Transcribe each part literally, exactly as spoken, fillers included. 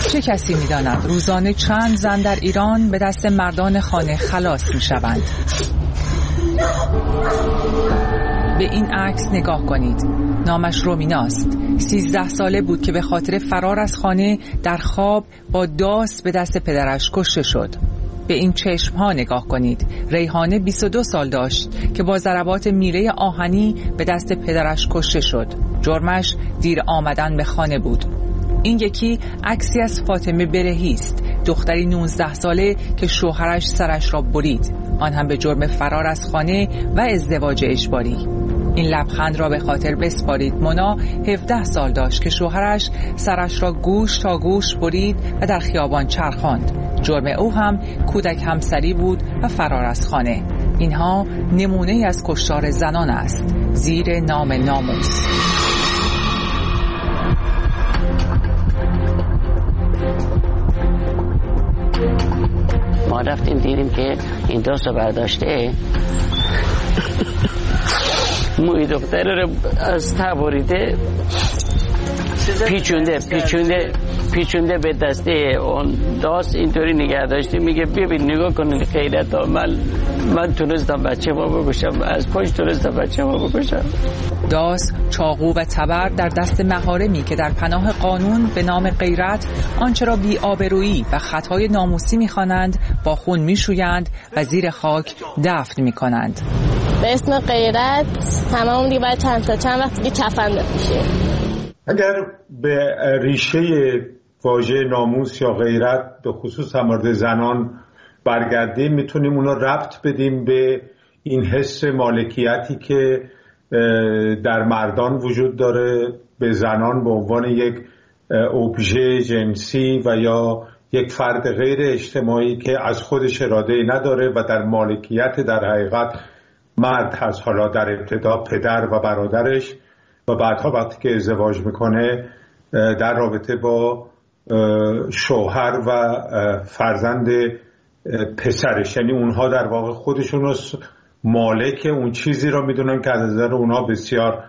چه کسی می‌داند روزانه چند زن در ایران به دست مردان خانه خلاص می‌شوند؟ به این عکس نگاه کنید. نامش رومیناست. سیزده ساله بود که به خاطر فرار از خانه در خواب با داس به دست پدرش کشته شد. به این چشمها نگاه کنید. ریحانه بیست و دو سال داشت که با ضربات میله آهنی به دست پدرش کشته شد. جرمش دیر آمدن به خانه بود. این یکی عکسی از فاطمه برهی است، دختری نوزده ساله که شوهرش سرش را برید، آن هم به جرم فرار از خانه و ازدواج اجباری. این لبخند را به خاطر بسپارید. مونا هفده سال داشت که شوهرش سرش را گوش تا گوش برید و در خیابان چرخاند. جرم او هم کودک همسری بود و فرار از خانه. اینها نمونه از کشتار زنان است زیر نام ناموس. ما رفتیم دیدیم که این داست رو برداشته، موی دختر رو از تبریده پیچونده پیچونده پیچونده به دسته اون داست اینطوری نگه داشته. میگه ببین نگاه کنید خیرت ها، من من تونستم بچه ما بکشم، از پشت تونستم بچه ما بکشم. داس، چاقو و تبر در دست مهارمی که در پناه قانون به نام غیرت آنچه را بی‌آبرویی و خطای ناموسی می‌خوانند با خون می‌شویند و زیر خاک دفن می‌کنند. به اسم غیرت هممون دیگه باید چند تا چند وقت دیگه کفن بپوشیم. اگر به ریشه واژه ناموس یا غیرت به خصوص در مورد زنان برگردیم، میتونیم اون رو ربط بدیم به این حس مالکیتی که در مردان وجود داره به زنان به عنوان یک ابژه جنسی و یا یک فرد غیر اجتماعی که از خودش اراده نداره و در مالکیت در حقیقت مرد هست، حالا در ابتدا پدر و برادرش و بعدها وقتی که ازدواج میکنه در رابطه با شوهر و فرزند پسرش، یعنی اونها در واقع خودشون رو مالک اون چیزی رو میدونن که از نظر اونها بسیار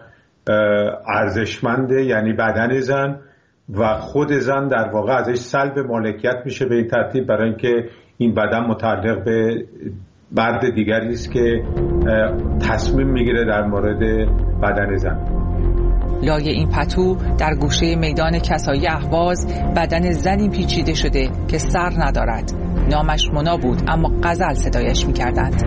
ارزشمنده، یعنی بدن زن، و خود زن در واقع ازش سلب مالکیت میشه به این ترتیب برای اینکه این بدن متعلق به مرد دیگری است که تصمیم میگیره در مورد بدن زن. لای این پتو در گوشه میدان کسای اهواز بدن زنی پیچیده شده که سر ندارد. نامش مونا بود اما غزل صدایش میکردند.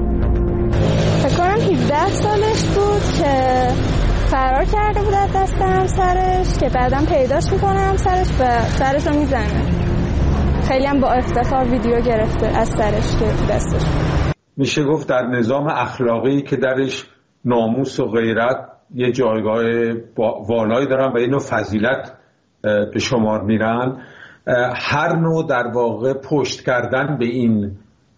فکر کنم هفده سالش بود که فرار کرده بود از دست همسرش که بعدم پیداش میکنه همسرش و سرش رو میزنه. خیلی هم با افتخار ویدیو گرفته از سرش که تو دستش. میشه گفت در نظام اخلاقی که درش ناموس و غیرت یه جایگاه والایی دارن و اینو فضیلت به شمار میرن، هر نوع در واقع پشت کردن به این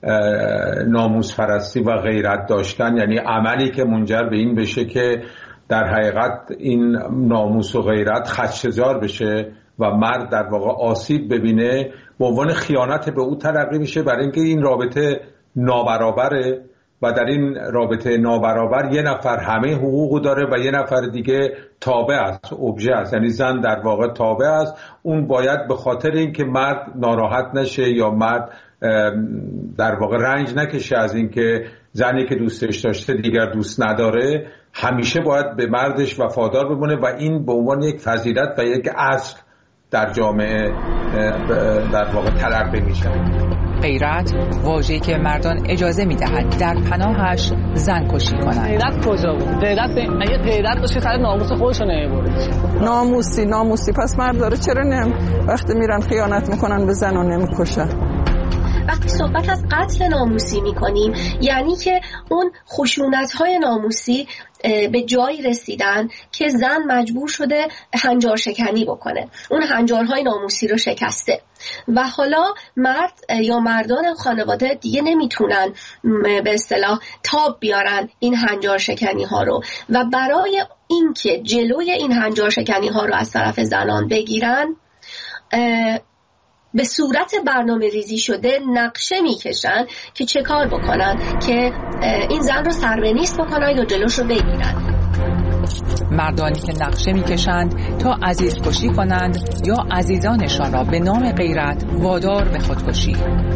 ناموس پرستی و غیرت داشتن، یعنی عملی که منجر به این بشه که در حقیقت این ناموس و غیرت خدشه‌زار بشه و مرد در واقع آسیب ببینه، به عنوان خیانت به او تلقی میشه، برای اینکه این رابطه نابرابره و در این رابطه نابرابر یه نفر همه حقوقو داره و یه نفر دیگه تابع است، ابژه است، یعنی زن در واقع تابع است. اون باید به خاطر اینکه مرد ناراحت نشه یا مرد در واقع رنج نکشه از اینکه زنی که دوستش داشته دیگر دوست نداره، همیشه باید به مردش وفادار بمونه و این به عنوان یک فضیلت و یک اصل در جامعه در واقع تلقی میشه. غیرت واژه‌ای که مردان اجازه میدهد در پناهش زن کشی کنند. غیرت کجا بود؟ غیرت اگه غیرت باشه سر ناموس خودش رو نمیبره. ناموسی ناموسی پس مرد داره چرا نم وقتی میرن خیانت میکنن به زن و نمیکشن؟ وقتی صحبت از قتل ناموسی میکنیم یعنی که اون خشونت‌های ناموسی به جایی رسیدن که زن مجبور شده هنجار شکنی بکنه، اون هنجارهای ناموسی رو شکسته و حالا مرد یا مردان خانواده دیگه نمیتونن به اصطلاح تاب بیارن این هنجار شکنی ها رو و برای اینکه جلوی این هنجار شکنی ها رو از طرف زنان بگیرن به صورت برنامه ریزی شده نقشه میکشن که چه کار بکنن که این زن رو سربنیست بکنن یا جلوش رو بگیرن. مردانی که نقشه می‌کشند تا عزیز کشی کنند یا عزیزانشان را به نام غیرت وادار به خودکشی.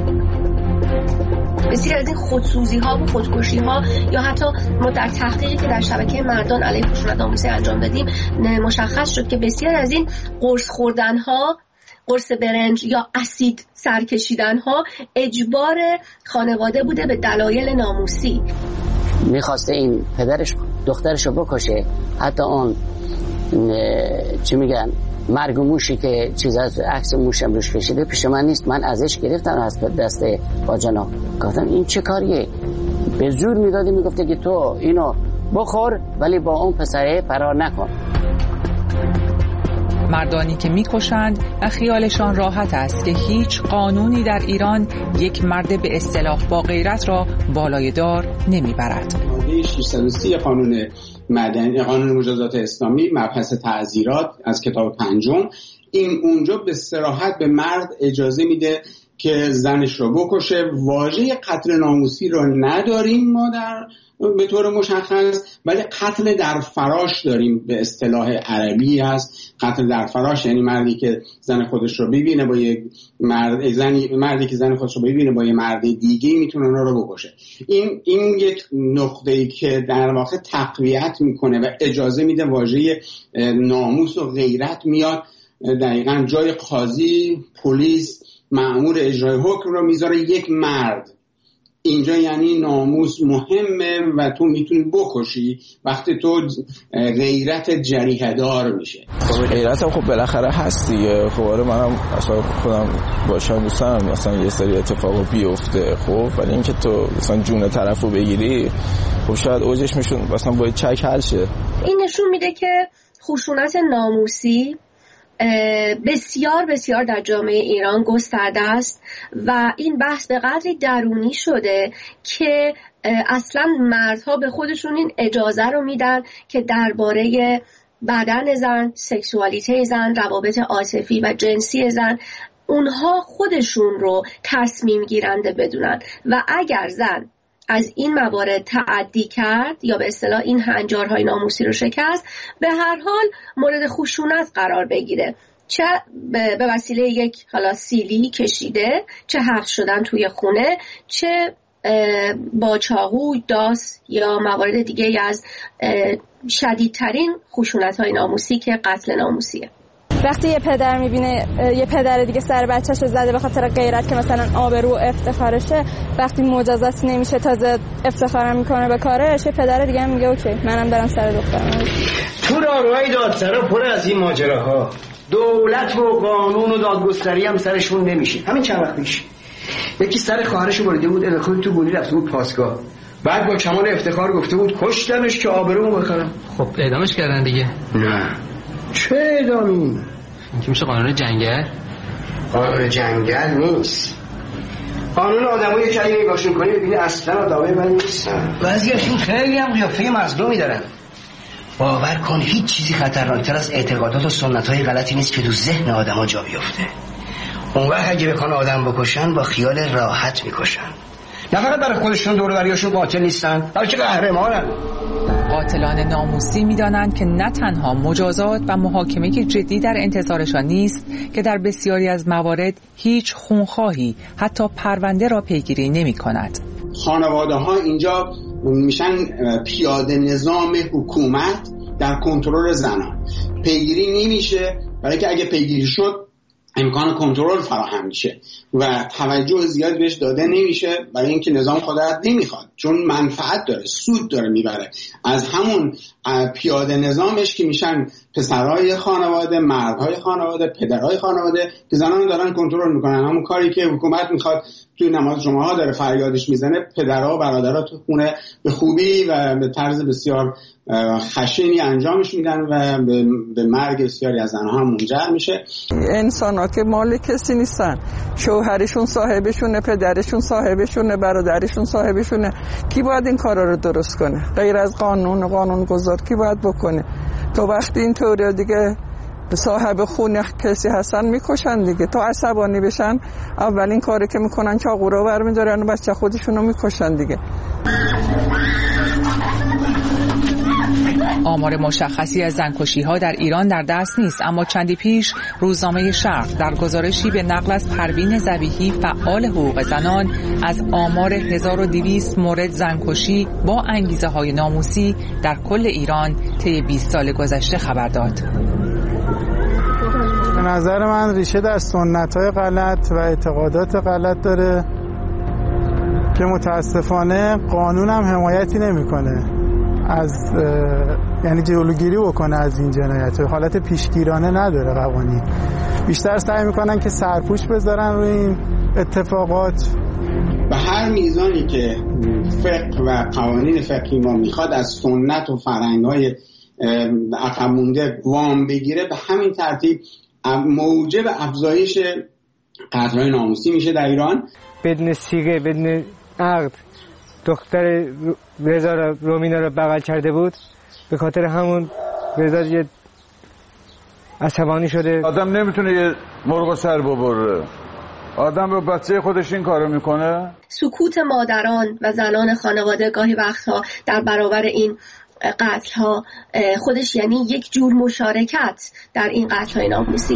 بسیار از این خودسوزی ها و خودکشی ها یا حتی ما در تحقیقی که در شبکه مردان علیه خشونت ناموسی انجام دادیم مشخص شد که بسیار از این قرص خوردن ها، قرص برنج یا اسید سر کشیدن ها اجبار خانواده بوده به دلایل ناموسی. میخواسته این پدرش دخترش رو بکشه، حتی اون چی میگن مرگ و موشی که چیز از عکس موشم روش کشیده پیش من نیست، من ازش گرفتم از دست با جناب. گفتم این چه کاریه؟ به زور میدادی میگفته که تو اینو بخور ولی با اون پسره فرار نکن. مردانی که میکشند و خیالشان راحت است که هیچ قانونی در ایران یک مرد به اصطلاح با غیرت را بالای دار نمیبرد. ماده ششصد و سی قانون مدنی، قانون مجازات اسلامی، مبحث تعزیرات از کتاب پنجم، این اونجا به صراحت به مرد اجازه میده که زنش رو بکشه. واژه قتل ناموسی رو نداریم ما در به طور مشخص، ولی قتل در فراش داریم، به اصطلاح عربی هست. قتل در فراش یعنی مردی که زن خودش رو ببینه با یک مرد زنی مردی که زن خودش رو ببینه با یک مرد دیگه میتونه اونا رو بکشه. این این یک نقطه‌ای که در واقع تقویت میکنه و اجازه میده واژه ناموس و غیرت میاد دقیقاً جای قاضی، پلیس، مأمور اجرای حکم رو میذاره یک مرد. اینجا یعنی ناموس مهمه و تو میتونی بکشی وقتی تو غیرت جریحه دار میشه. غیرت هم خب بالاخره هست دیگه. خب آره منم اصلا خودم باشم دوستم مثلا یه سری اتفاقا بیفته، خب ولی اینکه تو مثلا جون طرفو بگیری خب شاید اوجش میشون مثلا باید چک حل شه. این نشون میده که خشونت ناموسی بسیار بسیار در جامعه ایران گسترده است و این بحث به قدری درونی شده که اصلا مردها به خودشون این اجازه رو میدن که درباره بدن زن، سکسوالیته زن، روابط عاطفی و جنسی زن اونها خودشون رو تصمیم گیرنده بدونن و اگر زن از این موارد تعدی کرد یا به اصطلاح این هنجارهای ناموسی رو شکست، به هر حال مورد خشونت قرار بگیره، چه به وسیله یک حالا سیلی کشیده، چه حبس شدن توی خونه، چه با چاقو، داس یا موارد دیگه از شدیدترین خشونت‌های ناموسی که قتل ناموسیه. وقتی یه پدر میبینه یه پدر دیگه سر بچه‌شو زده به خاطر غیرت که مثلا آبرو و افتخارشه، وقتی مجازات نمیشه تازه افتخارم میکنه به کارش، یه پدر دیگه هم میگه اوکی منم برم سر دخترم. تو راهروهای دادسرا پر از این ماجراها. دولت و قانون و دادگستری هم سرشون نمیشه. همین چند وقت پیش یکی سر خواهرشو بریده بود، الکل تو گولی رفته بود پاسگاه، بعد با کمال افتخار گفته بود کشتمش که آبرومو بخرم. خب اعدامش کردن دیگه. نه چه اعدامی؟ این که میشه قانون جنگل. قانون جنگل نیست، قانون آدمایی که اگه نگاهشون کنی ببینی اصلا آدمای من نیستن. بعضیاشون خیلی هم قیافه مظلومی دارن. باور کن هیچ چیزی خطرناکتر از اعتقادات و سنت‌های غلطی نیست که تو ذهن آدم‌ها جا بیفته. اون وقت اگه بخوان آدم بکشن با خیال راحت میکشن، نه فقط برای خودشون دور و بریاشون قاتل نیستن بلکه قهرمانن. قاتلان ناموسی می‌دانند که نه تنها مجازات و محاکمه جدی در انتظارشان نیست که در بسیاری از موارد هیچ خونخواهی حتی پرونده را پیگیری نمی‌کند. خانواده‌ها اینجا میشن پیاده نظام حکومت در کنترل زنان. پیگیری نمیشه برای که اگه پیگیری شد امکان کنترل فراهم میشه و توجه زیاد بهش داده نمیشه برای اینکه نظام خودت نمیخواد، چون منفعت داره، سود داره میبره از همون پیاده نظامش که میشن پسرهای خانواده، مردهای خانواده، پدرهای خانواده که زنان دارن کنترل میکنن. همون کاری که حکومت میخواد توی نماز جمعه ها داره فریادش میزنه، پدرها و برادرها تو خونه به خوبی و به طرز بسیار خشنی انجامش میدن و به مرگ بسیاری از زنها منجر میشه. انسان ها که مال کسی نیستن، شوهرشون صاحبشونه، پدرشون صاحبشونه، برادرشون صاحبشونه. کی باید این کارا رو درست کنه غیر از قانون قانون گذار؟ کی باید بکنه؟ تو وقتی این طوری دیگه صاحب خونه کسی هستن میکشن دیگه، تو عصبانی بشن اولین کاری که میکنن چاقو رو برمی‌دارن و بچه خودشونو میکشن دیگه. آمار مشخصی از زنکشی‌ها در ایران در دست نیست، اما چندی پیش روزنامه شرق در گزارشی به نقل از پروین ذبیحی فعال حقوق زنان از آمار هزار و دویست مورد زنکشی با انگیزه‌های ناموسی در کل ایران طی بیست سال گذشته خبر داد. به نظر من ریشه در سنت‌های غلط و اعتقادات غلط داره که متاسفانه قانون هم حمایتی نمی‌کنه از یعنی جلوگیری بکنه از این جنایت. حالت پیشگیرانه نداره قوانین، بیشتر سعی میکنن که سرپوش بذارن روی این اتفاقات. به هر میزانی که فقه و قوانین فقهی ما میخواد از سنت و فرهنگ‌های عقب مونده وام بگیره، به همین ترتیب موجب افزایش قتل‌های ناموسی میشه در ایران. بدون سیغه، بدون عقد دختر رضا رومینا رو بغل کرده بود، به خاطر همون رضا یه عصبانی شده. آدم نمیتونه یه مرغ سر ببره، آدم به بچه خودش این کارو میکنه. سکوت مادران و زنان خانواده گاهی وقتها در برابر این قتل ها خودش یعنی یک جور مشارکت در این قتل های ناموسی.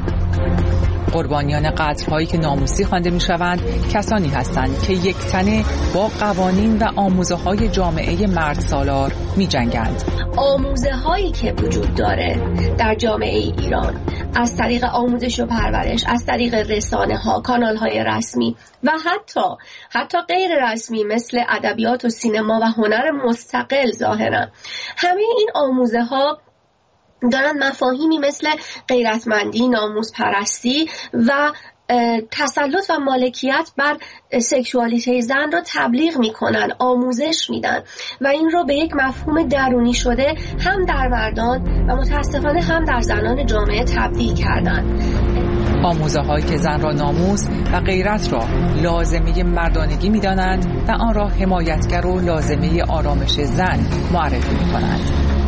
قربانیان قتل‌هایی که ناموسی خوانده می‌شوند کسانی هستند که یک تنه با قوانین و آموزه‌های جامعه مرد سالار می‌جنگند. آموزه‌هایی که وجود داره در جامعه ایران از طریق آموزش و پرورش، از طریق رسانه‌ها، کانال‌های رسمی و حتی حتی غیر رسمی مثل ادبیات و سینما و هنر مستقل ظاهراً، همه این آموزه‌ها دارن مفاهیمی مثل غیرتمندی، ناموس پرستی و تسلط و مالکیت بر سکشوالیته زن رو تبلیغ میکنن، آموزش میدن و این رو به یک مفهوم درونی شده هم در مردان و متاسفانه هم در زنان جامعه تبدیل کردن. آموزه هایی که زن را ناموس و غیرت را لازمه مردانگی میدانند و آن را حمایتگر و لازمه آرامش زن معرفی میکنند.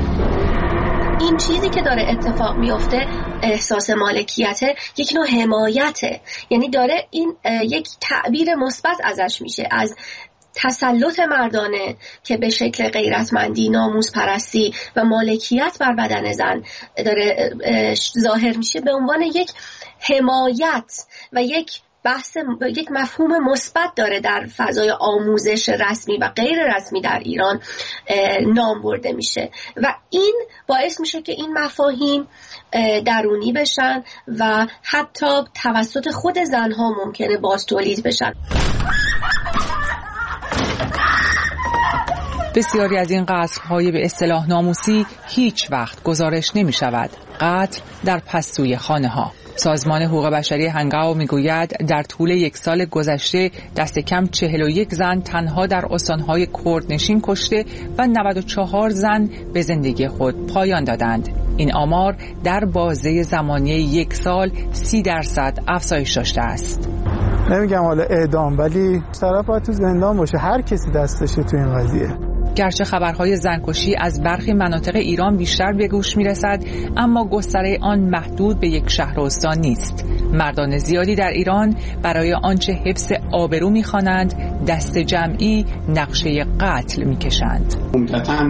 این چیزی که داره اتفاق میفته احساس مالکیته، یک نوع حمایته، یعنی داره این یک تعبیر مثبت ازش میشه، از تسلط مردانه که به شکل غیرتمندی، ناموس پرستی و مالکیت بر بدن زن داره ظاهر میشه به عنوان یک حمایت و یک بحث، یک مفهوم مثبت داره در فضای آموزش رسمی و غیر رسمی در ایران نام برده میشه و این باعث میشه که این مفاهیم درونی بشن و حتی توسط خود زنها ممکنه باز تولید بشن. بسیاری از این قتل‌های به اصطلاح ناموسی هیچ وقت گزارش نمی شود. قتل در پستوی خانه‌ها. سازمان حقوق بشری هنگاو میگوید در طول یک سال گذشته دست کم چهل و یک زن تنها در استانهای کردنشین کشته و نود و چهار زن به زندگی خود پایان دادند. این آمار در بازه زمانی یک سال سی درصد افزایش داشته است. نمیگم حالا اعدام، ولی طرف باید تو زندان باشه، هر کسی دستشه تو این قضیه. گرچه خبرهای زنکشی از برخی مناطق ایران بیشتر به گوش میرسد، اما گستره آن محدود به یک شهر و استان نیست. مردان زیادی در ایران برای آنچه حفظ آبرو می‌خوانند دست جمعی نقشه قتل می‌کشند. عمدتاً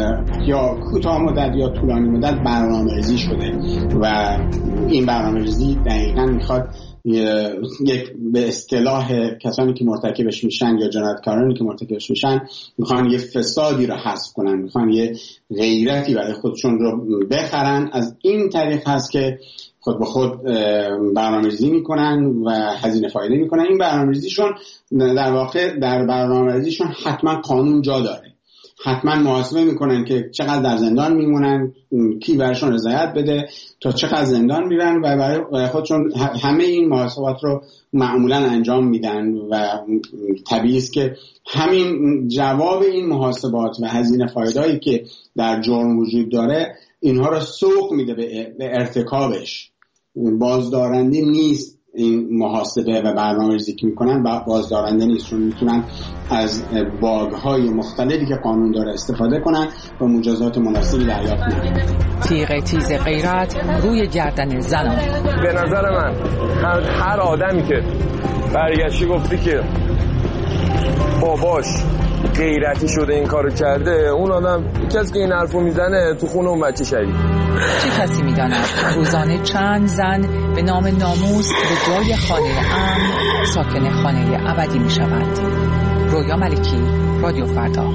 یا کوتاه مدت یا طولانی مدت برنامه‌ریزی شده و این برنامه‌ریزی دقیقاً می‌خواد یک به اصطلاح کسانی که مرتکبش میشن یا جنایتکارانی که مرتکبش میشن میخوان یه فسادی رو حذف کنن، میخوان یه غیرتی برای خودشون رو بخرن. از این طریق هست که خود به خود برنامه‌ریزی میکنن و هزینه فایده میکنن. این برنامه‌ریزیشون در واقع در برنامه‌ریزیشون حتما قانون جا داره، حتما محاسبه میکنن که چقدر در زندان میمونن، کی برشون رضایت بده، تا چقدر زندان میرن و برای خودشون همه این محاسبات رو معمولا انجام میدن و طبیعی است که همین جواب این محاسبات و هزینه فایده‌ای که در جرم وجود داره اینها رو سوق میده به ارتکابش. بازدارنده نیست این محاسبه و برنامه‌ریزی که میکنن و بازدارنده نیست، چون میتونن از باگ‌های مختلفی که قانون داره استفاده کنن و مجازات مناسبی دریافت کنن. تیغ تیز غیرت روی گردن زنان. به نظر من هر, هر آدمی که برگشتی گفتی که باباش غیرتی شده این کارو کرده، اون آدم کسی که این حرفو میزنه تو خونه اون بچه شهید. چه کسی میداند روزانه چند زن به نام ناموس به جای خانه امن ساکن خانه ابدی میشوند؟ رویا ملکی، رادیو فردا.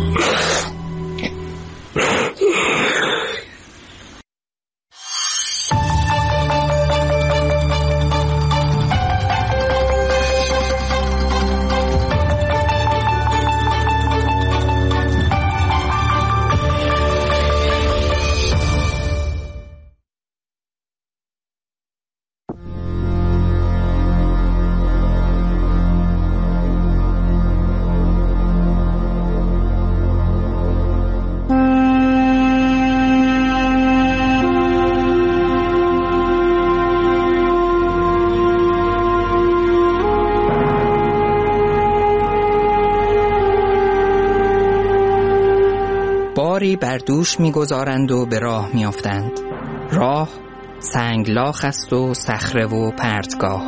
باری بر دوش می‌گذارند و به راه می‌افتند. راه سنگلاخ است و صخره و پرتگاه.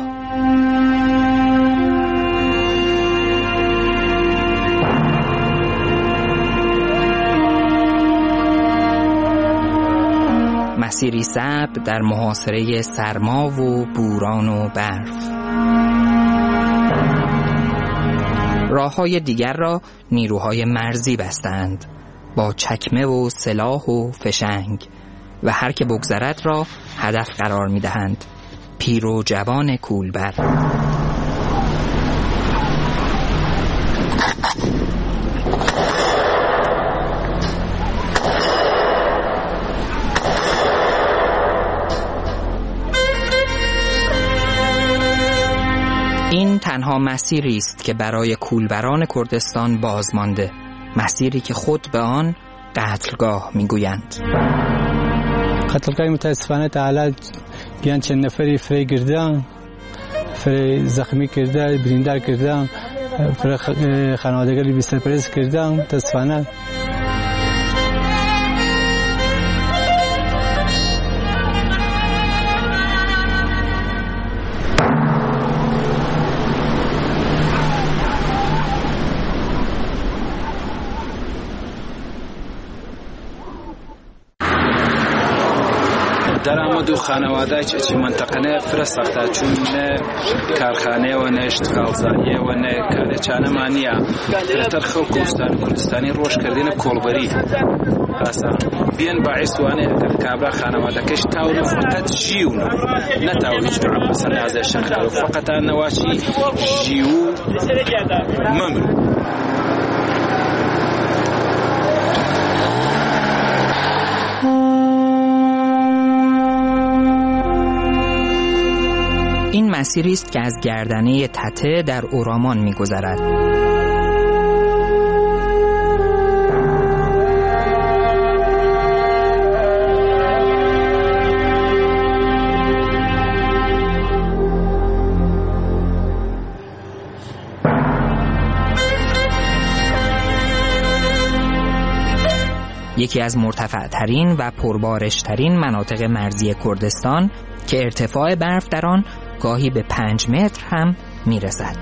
مسیری صعب در محاصره سرما و بوران و برف. راه‌های دیگر را نیروهای مرزی بستند با چکمه و سلاح و فشنگ و هر که بگذرد را هدف قرار می دهند. پیر و جوان کولبر. این تنها مسیری است که برای کولبران کردستان باز مانده، مسیری که خود به آن قتلگاه میگویند. قتلگاه متاسفانه تعالی بیان چند نفری فری گردن، فری زخمی کردن، بریندار کردن، فری خانوادگی بی سرپرست کردن. متاسفانه در اما دو خانواده چه منطقه نه فرستاخته چون نه کارخانه و نه اشتغالزایی و نه کار چانه مانیا تر خو کوردستان کوردستانی روش کردن کولبری اسا بین باعث وانه کابرا خانواده کش تاول فقط جیون نه تاول جوع بس از شخص فقط نواشی جیو مم. این مسیری است که از گردنه تته در اورامان می‌گذرد. یکی از مرتفع‌ترین و پربارش‌ترین مناطق مرزی کردستان که ارتفاع برف در آن گاهی به پنج متر هم میرسد.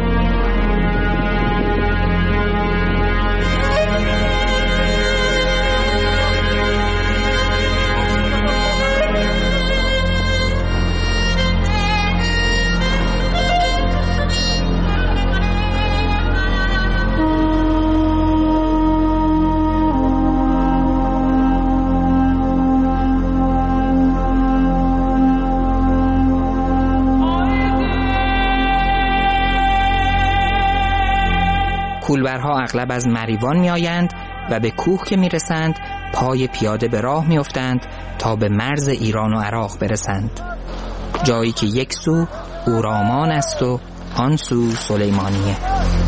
کولبرها اغلب از مریوان می آیند و به کوه که می رسند پای پیاده به راه می افتند تا به مرز ایران و عراق برسند، جایی که یک سو اورامان است و آن سو سلیمانیه.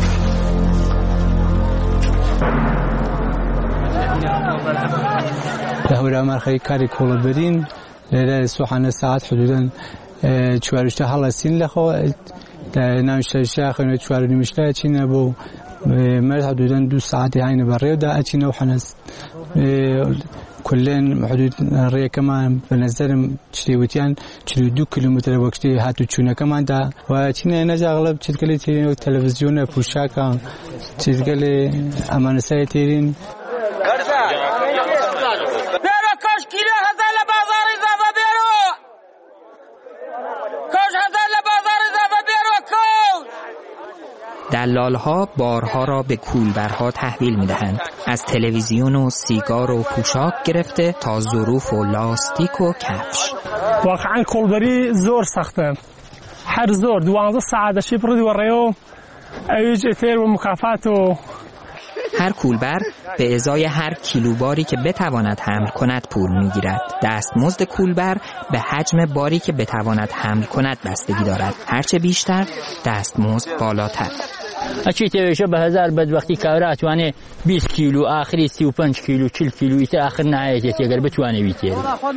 ده اورامان خیلی کاری کولبرین لیله سوحانه ساعت حدوداً چوارشته حالا سین لخو نامشته شاخ و چوار نمیشته چینه بو مرد حدوداً دو ساعتی عین بره و دا اچینه و حنس كلن حدود الرية كمان بنزل تشتيوتيان تشتيو دو كيلومتر وقتي هاتو تشونا كمان دا وتشينا نجا أغلب تشتغلي تيرين التلفزيون بوشاكا تشتغلي أمان سايتيرين بيرو كاش كيلو هذا لبازار إضافة بيرو كاش هذا لبازار إضافة بيرو كاش. دلال‌ها بارها را به کولبرها تحویل می‌دهند. از تلویزیون و سیگار و پوشاک گرفته تا ظروف و لاستیک و کفش. واقعا کولبری زور سخته. هر زور دوازده ساعت شب ردی و ریو ایج اتر و مکافات و هر کولبر به ازای هر کیلوباری که بتواند حمل کند پول میگیرد. دستمزد کولبر به حجم باری که بتواند حمل کند بستگی دارد. هرچه بیشتر دستمزد بالاتر. اچی تیشه به هزار بدبختی کارات وانه بیست کیلو آخری سی و پنج کیلو چل کیلو ایت آخر نهایت اگر بتوانه بیتیه.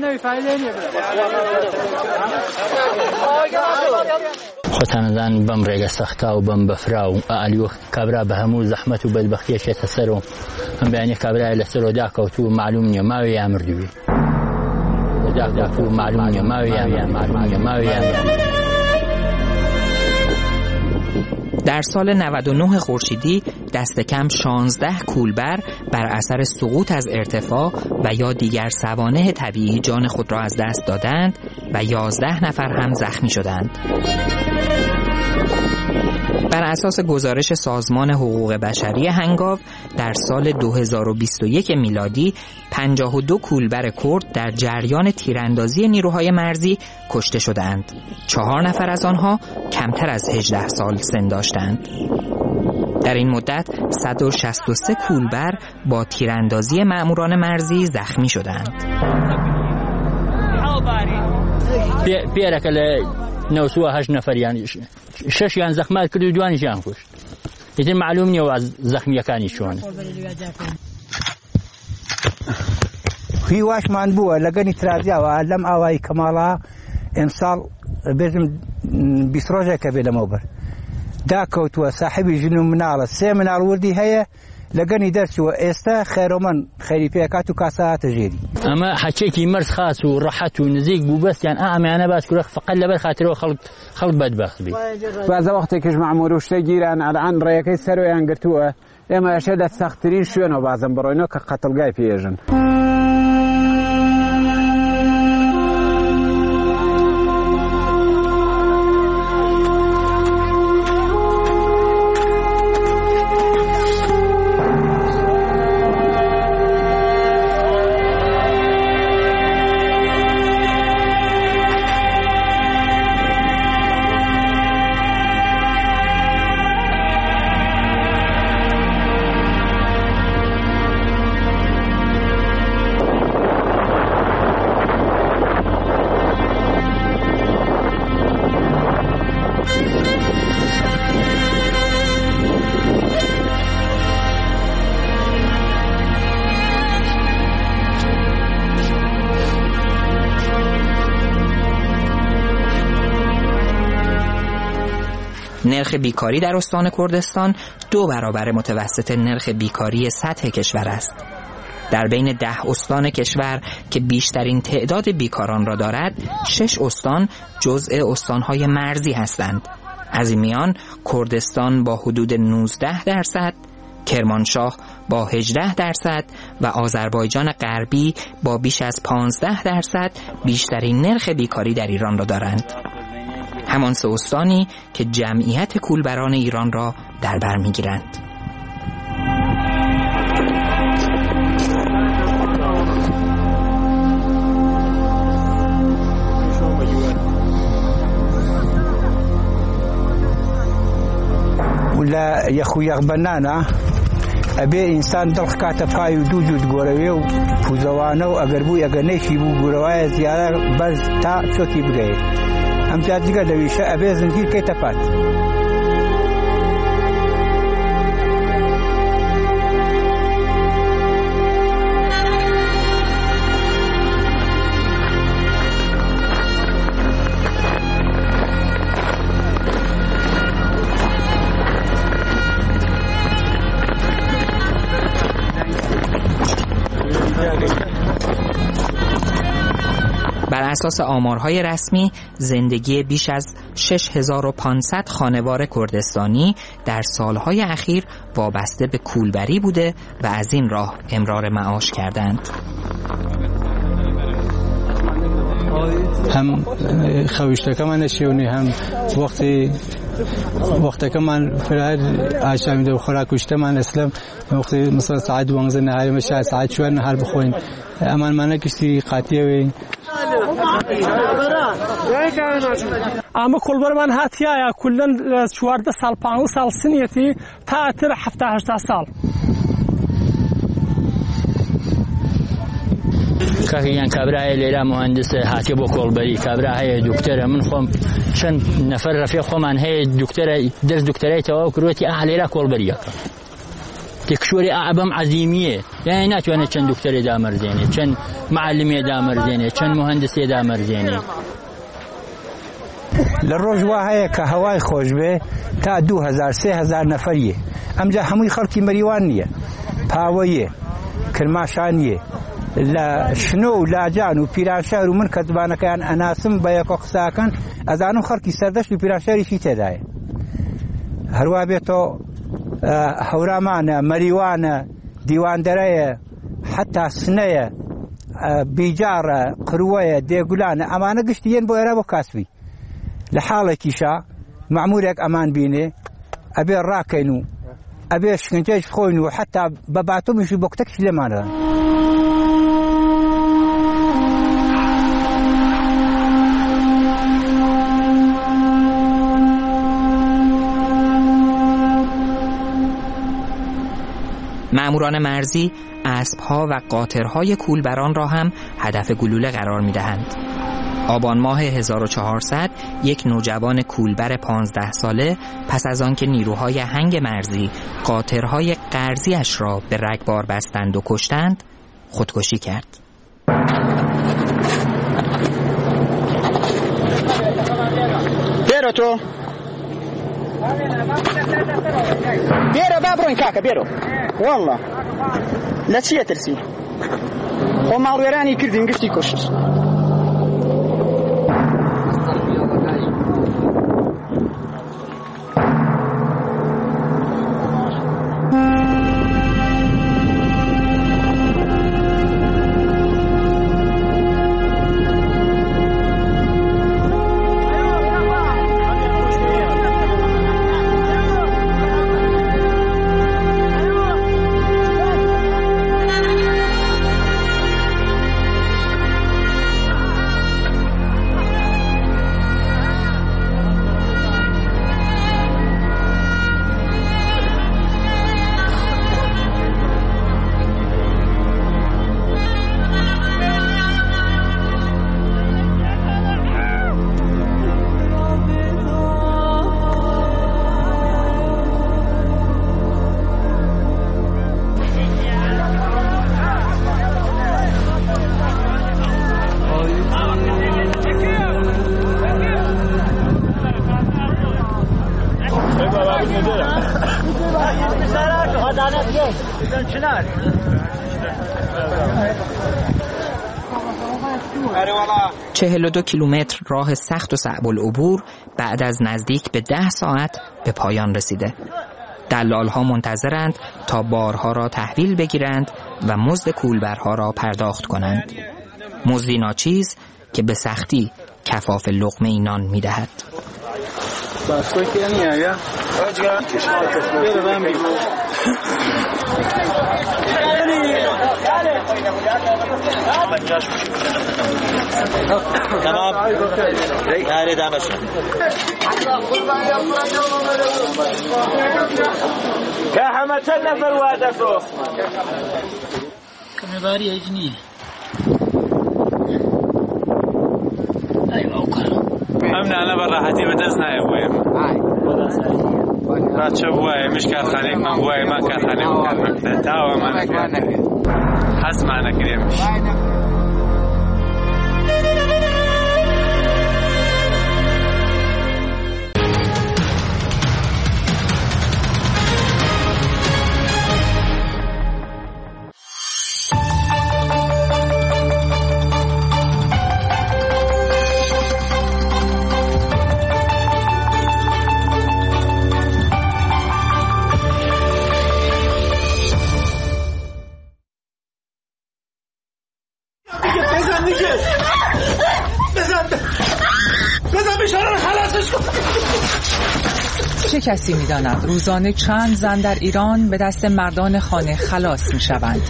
خۆتانەزان بەم ڕێگە سەختا و بەم بەفرا و ئالی و کابرا بە هەموو زەحمەت و بەدبەختیەکێتە سەر و ئەم بەیانیە کابرایە لەسەرەوە داکەوتوو معلوم نییە ماوەی یا مردووی داکەوتوو معلوم نییە ماوەی یا معلوم نییە ماوەی یا. در سال نود و نه خورشیدی دست کم شانزده کولبر بر اثر سقوط از ارتفاع و یا دیگر سوانح طبیعی جان خود را از دست دادند و یازده نفر هم زخمی شدند. بر اساس گزارش سازمان حقوق بشری هنگاو در سال دو هزار و بیست و یک میلادی پنجاه و دو کولبر کرد در جریان تیراندازی نیروهای مرزی کشته شدند. چهار نفر از آنها کمتر از هجده سال سن داشتند. در این مدت صد و شصت و سه کولبر با تیراندازی مأموران مرزی زخمی شدند. نوسوها هشت نفر یعنی شش یان زخمات کردو دوانی جان کشت. ایتن معلوم نیه از زخمی کانی شونه. خیواش من بوه لگنی ترازی و علم آوای کمالا امسال بزم بیست روزه کبیل موبر. داکوت و صاحبی جنو منال سه منال وردی هیا لگنی درس و استا خیر من خیری پیکات و کاسات جدی. اما حكيتي مرس خاص وراحت ونزيق بو بس يعني اعمى انا بس كل فقل بر خاطر خلط خلط بدبخت بي بعض وقت كش معموروش تجيران على عن ريكي سرو ينقرتوه اما شدت سخترين شنو بعضن بروينو كقتل جاي فيجن. نرخ بیکاری در استان کردستان دو برابر متوسط نرخ بیکاری سطح کشور است. در بین ده استان کشور که بیشترین تعداد بیکاران را دارد، شش استان جزء استانهای مرزی هستند. از این میان کردستان با حدود نوزده درصد، کرمانشاه با هجده درصد و آذربایجان غربی با بیش از پانزده درصد بیشترین نرخ بیکاری در ایران را دارند. همان سه استانی که جمعیت کولبران ایران را در بر می‌گیرند. ولا يا خويا بنانا ابي انسان دلخ كاتفاي وجود غوروي وفوزوانه واغربو يغنيشي بو غوروي زياره بس تا شوكي بغي ام جاجيغا دويشه ابي زنجير كيتفات اساس آمارهای رسمی زندگی بیش از شش هزار و پانصد خانوار کردستانی در سالهای اخیر وابسته به کولبری بوده و از این راه امرار معاش کردند. هم خویشتکه من شیونی هم وقتی وقتی که من فرار عشاء و خوراک کشته من اسلام وقتی مثلا ساعت دوازده نهار میشه ساعت چهار نهار بخورین اما من کسی قاطیه وی اما کولبر من هاتیه یا کلن چهارده سال پنج سال سنیتی تا تر هفته هشت سال کاکیان کابرای لیلا مهندس هاتی بو کولبری کابرای دکتر من خم چند نفر رفیق خمان هی دکتر درس دکترای تو کروتی اهلیلا کولبری تکشوری اعبم عظیمیه یعنی نتوانه چند دکتر دامر زینه چند معلمی دامر زینه چند مهندس دامر زینه لروج واهی که هوای خوش به تا دو هزار سه هزار نفریه امجا هموی خلقی مریوانیه پاویه کرماشانیه لا شنو لا جانو پیرانشار و من کتبانه کان اناسم بیا قصاکن از آنو خلقی سردش و پیرانشاری فی تدای هروا بیتو هورامان مریوان دیوان درای حتی سنه بیجار قروه دیگولان امانه گشتین بو ارابو کاسبی لحاله کیشا معمولك امان بینه ابي راكينو ابي شكنجاج خوينو حتى ببعتو مش بوقتكش لمانا مأموران مرزی اسب‌ها و قاطرهای کولبران را هم هدف گلوله قرار می‌دهند. آبان ماه هزار و چهارصد یک نوجوان کولبر پانزده ساله پس از آنکه نیروهای هنگ مرزی قاطرهای قرضی‌اش را به رگبار بستند و کشتند خودکشی کرد. بیرو تو بیرو بابروین کاکا بیرو والله لا چیه ترسی خو ماڵوێرانی کردین گشتی کشت چهل و دو کیلومتر راه سخت و صعب العبور بعد از نزدیک به ده ساعت به پایان رسیده. دلال‌ها منتظرند تا بارها را تحویل بگیرند و مزد کولبرها را پرداخت کنند. مزدی ناچیز که به سختی کفاف لقمه نان می‌دهد. تمام هذه دامش كحمة النفر وادفو كم باري اجني ايوه وكرم امنا انا براحتي بدزنا يا ابوي بچه بوای مشکل خانه من بوای من کار خانه من کار تاوا من حس معنا کریمش چه کسی می‌داند روزانه چند زن در ایران به دست مردان خانه خلاص می‌شوند؟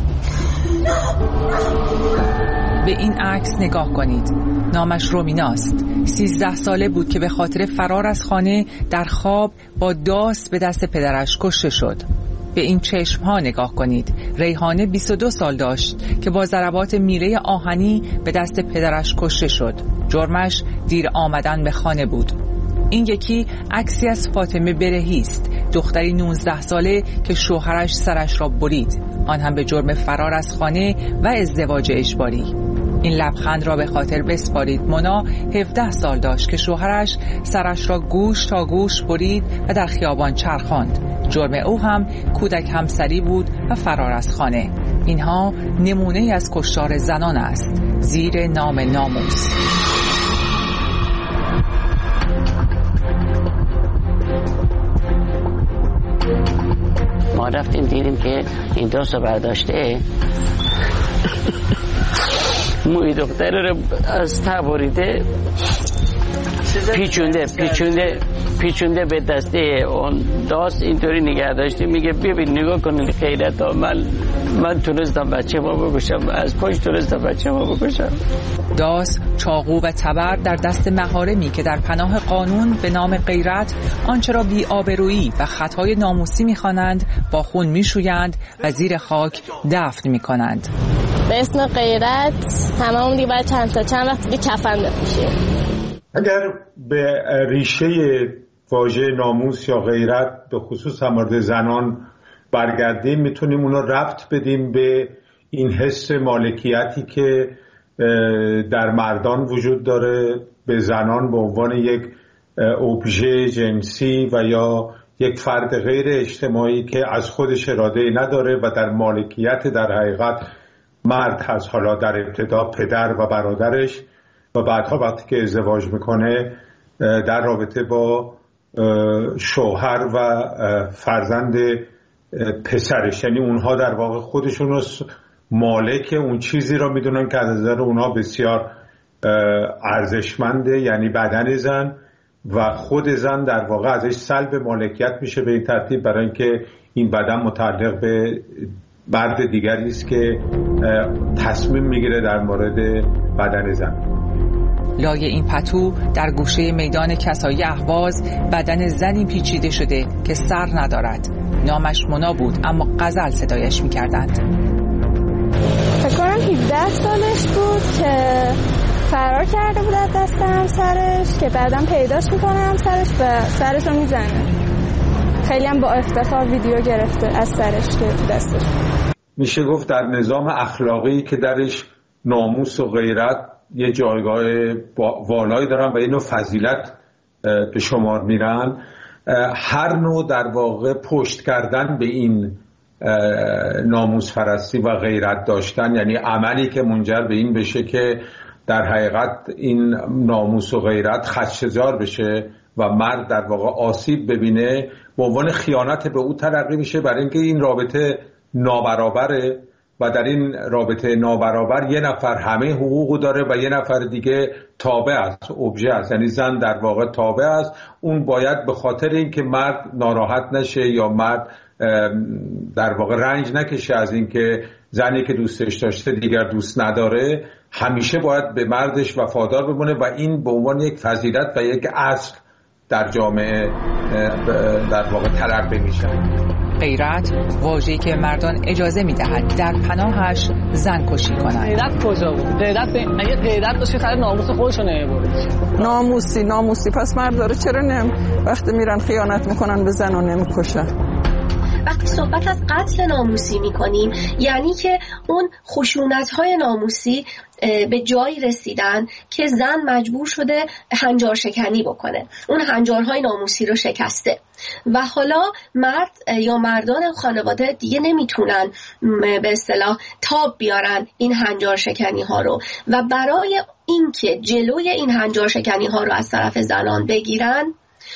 به این عکس نگاه کنید. نامش رومیناست. سیزده ساله بود که به خاطر فرار از خانه در خواب با داس به دست پدرش کشته شد. به این چشم ها نگاه کنید. ریحانه بیست و دو سال داشت که با ضربات میله آهنی به دست پدرش کشته شد. جرمش دیر آمدن به خانه بود. این یکی عکسی از فاطمه برهی است، دختری نوزده ساله که شوهرش سرش را برید، آن هم به جرم فرار از خانه و ازدواج اجباری. این لبخند را به خاطر بسپارید. مونا هفده سال داشت که شوهرش سرش را گوش تا گوش برید و در خیابان چرخاند. جرم او هم کودک همسری بود و فرار از خانه. اینها نمونه از کشتار زنان است زیر نام ناموس. ما رفتیم دیدیم که این داست رو برداشته موی دختر رو از تبریده پیچونده پیچونده پیچونده به دسته اون داست اینطوری نگه داشته. میگه ببین نگاه کنین خیرت ها، من من تونستم بچه ما بکشم، از پشت تونستم بچه ما بکشم. داس، چاقو و تبر در دست مهارمی که در پناه قانون به نام غیرت آنچه را بی‌آبرویی و خطای ناموسی می‌خوانند با خون می‌شویند و زیر خاک دفن می‌کنند. به اسم غیرت هممون دیگه باید چند تا چند وقت دیگه کفن بپوشیم. اگر به ریشه واژه ناموس یا غیرت به خصوص در مورد زنان برگردیم، میتونیم اونو ربط بدیم به این حس مالکیتی که در مردان وجود داره به زنان به عنوان یک ابژه جنسی و یا یک فرد غیر اجتماعی که از خودش اراده نداره و در مالکیت در حقیقت مرد هست، حالا در ابتدا پدر و برادرش و بعدها وقتی که ازدواج میکنه در رابطه با شوهر و فرزند پسرش، یعنی اونها در واقع خودشون رو مالک اون چیزی را میدونن که از نظر اونها بسیار ارزشمنده، یعنی بدن زن، و خود زن در واقع ازش سلب مالکیت میشه به این ترتیب برای اینکه این بدن متعلق به مرد دیگری است که تصمیم میگیره در مورد بدن زن. لای این پتو در گوشه میدان کسای اهواز بدن زنی پیچیده شده که سر ندارد. نامش مونا بود اما غزل صدایش میکردند. فکر کنم هفده سالش بود که فرار کرده بود از دست همسرش که بعدم پیداش میکنه همسرش و سرش رو میزنه. خیلی هم با افتخار ویدیو گرفته از سرش که دستش. میشه گفت در نظام اخلاقی که درش ناموس و غیرت یه جایگاه والایی دارن و اینو فضیلت به شمار میرن، هر نوع در واقع پشت کردن به این ناموس پرستی و غیرت داشتن، یعنی عملی که منجر به این بشه که در حقیقت این ناموس و غیرت خدشه‌زار بشه و مرد در واقع آسیب ببینه، به عنوان خیانت به او تلقی میشه، برای اینکه این رابطه نابرابره و در این رابطه نابرابر یه نفر همه حقوقو داره و یه نفر دیگه تابع است، ابژه است، یعنی زن در واقع تابع است. اون باید به خاطر اینکه مرد ناراحت نشه یا مرد در واقع رنج نکشه از اینکه زنی که دوستش داشته دیگر دوست نداره، همیشه باید به مردش وفادار بمونه و این به عنوان یک فضیلت و یک اصل در جامعه در واقع تلقی میشه. غیرت واژه‌ای که مردان اجازه میدهد در پناهش زن کشی کنند. غیرت کجا بود؟ غیرت اگه غیرت داشت خیلی ناموس خودشو نمیبرد. ناموسی ناموسی پس مرداره چرا نم وقتی میرن خیانت میکنن به زن و نمیکشن؟ وقتی صحبت از قتل ناموسی میکنیم یعنی که اون خشونت‌های ناموسی به جایی رسیدن که زن مجبور شده هنجار شکنی بکنه، اون هنجارهای ناموسی رو شکسته و حالا مرد یا مردان خانواده دیگه نمیتونن به اصطلاح تاب بیارن این هنجار شکنی ها رو و برای اینکه جلوی این هنجار شکنی ها رو از طرف زنان بگیرن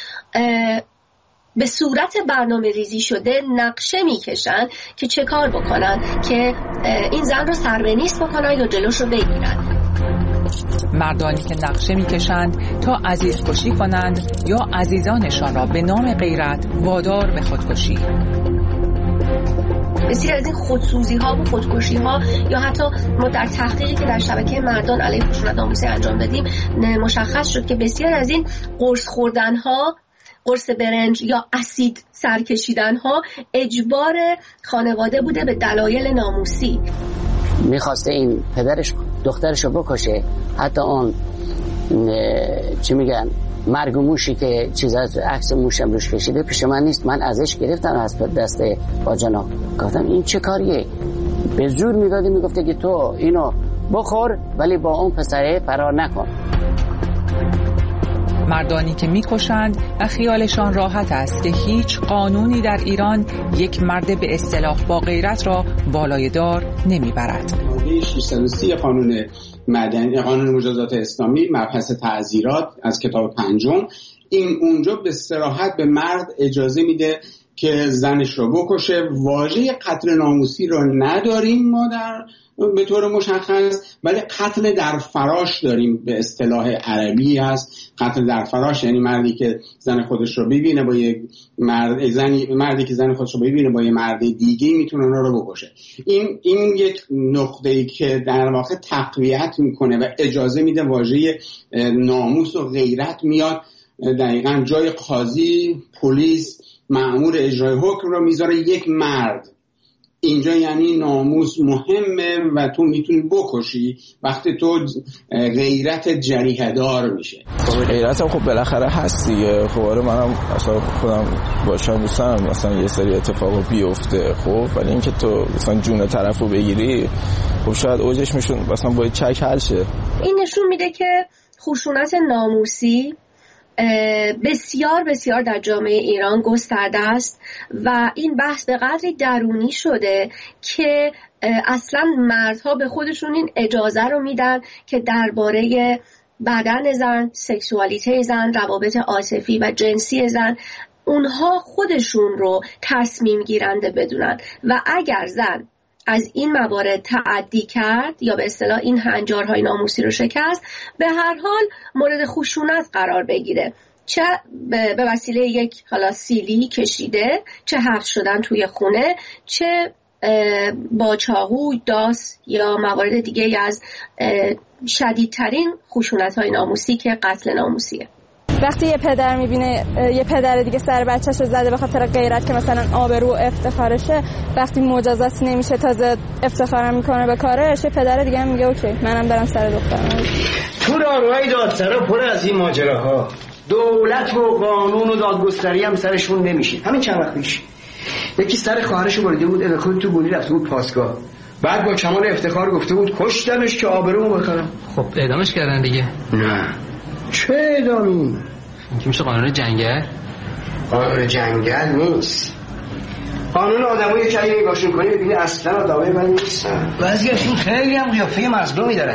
به صورت برنامه ریزی شده نقشه میکشن که چه کار بکنن که این زن رو سربنیست بکنن یا جلوش رو بگیرن. مردانی که نقشه میکشند تا عزیز کشی کنند یا عزیزانشان را به نام غیرت وادار به خودکشی. بسیار از این خودسوزی ها و خودکشی ها یا حتی ما در تحقیقی که در شبکه مردان علیه خشونت ناموسی انجام دادیم مشخص شد که بسیار از این قرص خوردن ها، قرص برنج یا اسید سرکشیدن ها اجبار خانواده بوده به دلایل ناموسی. میخواسته این پدرش دخترشو بکشه، حتی اون چی میگن مرگ موشی که چیز از عکس موشم روش کشیده پیش من نیست، من ازش گرفتم از دست باجانا. گفتم این چه کاریه؟ به زور میداده میگفته که تو اینو بخور ولی با اون پسره فرار نکن. مردانی که میکشند و خیالشان راحت است که هیچ قانونی در ایران یک مرد به اصطلاح با غیرت را بالای دار نمیبرد. ماده ششصد و سی قانون مدنی، قانون مجازات اسلامی، مبحث تعزیرات از کتاب پنجم، این اونجا به صراحت به مرد اجازه میده که زنش رو بکشه. واژه قتل ناموسی رو نداریم ما در به طور مشخص، ولی قتل در فراش داریم، به اصطلاح عربی هست. قتل در فراش یعنی مردی که زن خودش رو ببینه با یک مرد، زنی مردی که زن خودش رو ببینه با یک مرد دیگه میتونه اونا رو بکشه. این این یک نقطه‌ای که در واقع تقویت میکنه و اجازه میده واژه ناموس و غیرت میاد دقیقاً جای قاضی، پلیس، مأمور اجرای حکم رو میذاره یک مرد. اینجا یعنی ناموس مهمه و تو میتونی بکشی وقتی تو غیرت جریحه دار میشه. غیرت هم خب بالاخره هست دیگه. خب آره منم اصلا خودم باشم دوستم مثلا یه سری اتفاقا بیفته، خب ولی اینکه تو مثلا جون طرفو بگیری خب شاید اوجش میشون مثلا باید چک حل شه. این نشون میده که خشونت ناموسی بسیار بسیار در جامعه ایران گسترده است و این بحث به قدری درونی شده که اصلا مردها به خودشون این اجازه رو میدن که درباره بدن زن، سکسوالیته زن، روابط عاطفی و جنسی زن اونها خودشون رو تصمیم گیرنده بدونن و اگر زن از این موارد تعدی کرد یا به اصطلاح این هنجارهای ناموسی رو شکست، به هر حال مورد خشونت قرار بگیره، چه به وسیله یک حالا سیلی کشیده، چه حبس شدن توی خونه، چه با چاقو، داس یا موارد دیگه از شدیدترین خشونت‌های ناموسی که قتل ناموسیه. وقتی یه پدر میبینه یه پدر دیگه سر بچه‌شو زده به خاطر غیرت که مثلا آبرو و افتخارشه، وقتی مجازات نمیشه تازه افتخارم میکنه به کارش، یه پدر دیگه هم میگه اوکی منم برم سر دخترم. تو راهروهای دادسرا پر از این ماجراها، دولت و قانون و دادگستری هم سرشون نمیشه. همین چند وقت پیش یکی سر خواهرشو بریده بود الکل تو گونی رفته بود پاسگاه، بعد با کمال افتخار گفته بود کشتمش که آبرومو بخرم. خب اعدامش کردن دیگه. نه چه اعدامی؟ این که میشه قانون جنگل؟ قانون جنگل نیست، قانون آدمایی که اگه نگاهشون کنی ببینی اصلا آدمای من نیستن. بعضیاشون خیلی هم قیافه مظلومی دارن.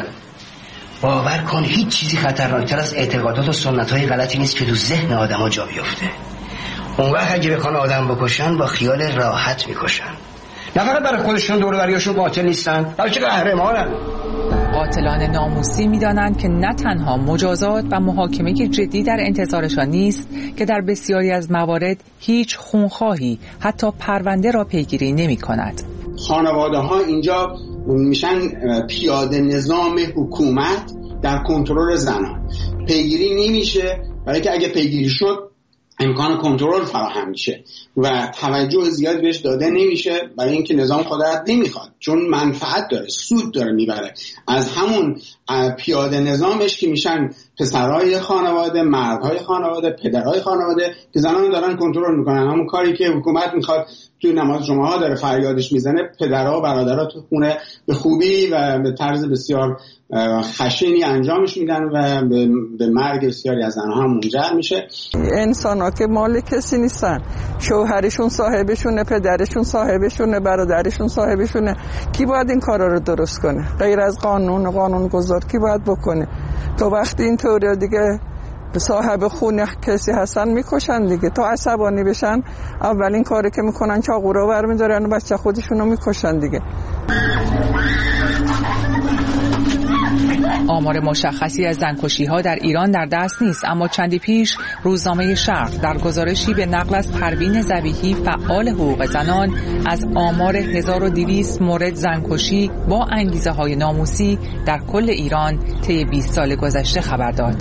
باور کن هیچ چیزی خطرناکتر از اعتقادات و سنت‌های غلطی نیست که تو ذهن آدما جا بیفته. اون وقت اگه بخوان آدم بکشن با خیال راحت میکشن، نه فقط برای خودشون دور و بریاشون قاتل نیستن، بلکه قهرمانن. قاتلان ناموسی می‌دانند که نه تنها مجازات و محاکمه جدی در انتظارشان نیست که در بسیاری از موارد هیچ خونخواهی حتی پرونده را پیگیری نمی‌کند. خانواده‌ها اینجا میشن پیاده نظام حکومت در کنترل زنان. پیگیری نمیشه، برای که اگه پیگیری شد امکان کنترل فراهم میشه و توجه زیاد بهش داده نمیشه، برای اینکه نظام قدرت نمیخواد، چون منفعت داره، سود داره میبره از همون پیاده نظامش که میشن پسرای خانواده، مردهای خانواده، پدرهای خانواده که زنان دارن کنترل میکنن. همون کاری که حکومت میخواد توی نماز جمعه ها داره فریادش میزنه، پدرها و برادرها تو خونه به خوبی و به طرز بسیار خشنی انجامش میدن و به مرگ بسیاری از زنها هم منجر میشه. انسان ها که مال کسی نیستن، شوهرشون صاحبشونه، پدرشون صاحبشونه، برادرشون صاحبشونه. کی باید این کارا رو درست کنه غیر از قانون قانون گذار؟ کی باید بکنه؟ تو وقتی اینطوری دیگه صاحب خونه کسی هستن میکشن دیگه، تا عصبانی بشن اولین کاری که میکنن چاقو رو برمیدارن و بچه خودشونو میکشن دیگه. آمار مشخصی از زنکشی‌ها در ایران در دست نیست، اما چندی پیش روزنامه شرق در گزارشی به نقل از پروین ذبیحی فعال حقوق زنان از آمار هزار و دویست مورد زنکشی با انگیزه‌های ناموسی در کل ایران طی بیست سال گذشته خبر داد.